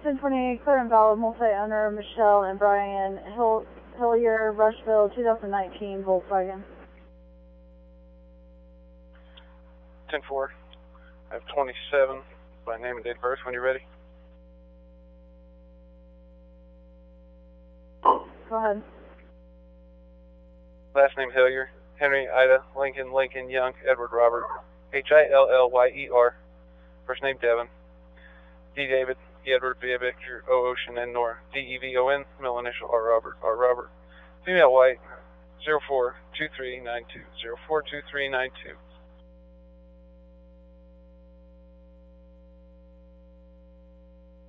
1028, clear and valid, multi-owner, Michelle and Brian Hillier, Rushville, 2019 Volkswagen. 10-4, I have 27 by name and date of birth when you're ready. Go ahead. Last name Hillier, Henry, Ida, Lincoln, Young, Edward, Robert, Hillyer. First name Devon, D. David, E. Edward, V. Victor, O. Ocean, N. Nora, D-E-V-O-N, middle initial R. Robert. Female white, 042392, 042392.